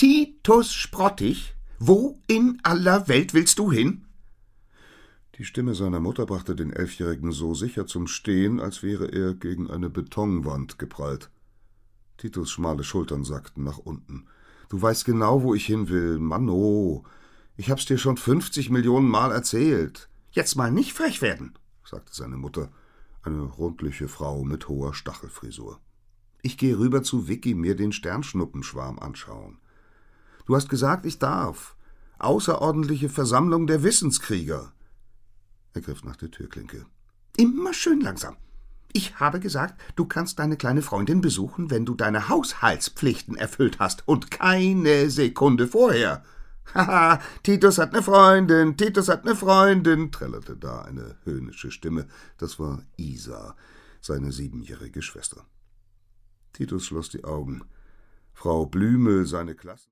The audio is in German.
Titus Sprottig, wo in aller Welt willst du hin?« Die Stimme seiner Mutter brachte den Elfjährigen so sicher zum Stehen, als wäre er gegen eine Betonwand geprallt. Titus schmale Schultern sackten nach unten. »Du weißt genau, wo ich hin will. Manno, ich hab's dir schon 50 Millionen Mal erzählt.« »Jetzt mal nicht frech werden«, sagte seine Mutter, eine rundliche Frau mit hoher Stachelfrisur. »Ich gehe rüber zu Vicky mir den Sternschnuppenschwarm anschauen. Du hast gesagt, ich darf. Außerordentliche Versammlung der Wissenskrieger.« Er griff nach der Türklinke. »Immer schön langsam. Ich habe gesagt, du kannst deine kleine Freundin besuchen, wenn du deine Haushaltspflichten erfüllt hast, und keine Sekunde vorher.« »Haha, Titus hat eine Freundin, Titus hat eine Freundin«, trällerte da eine höhnische Stimme. Das war Isa, seine 7-jährige Schwester. Titus schloss die Augen. Frau Blümel, seine Klasse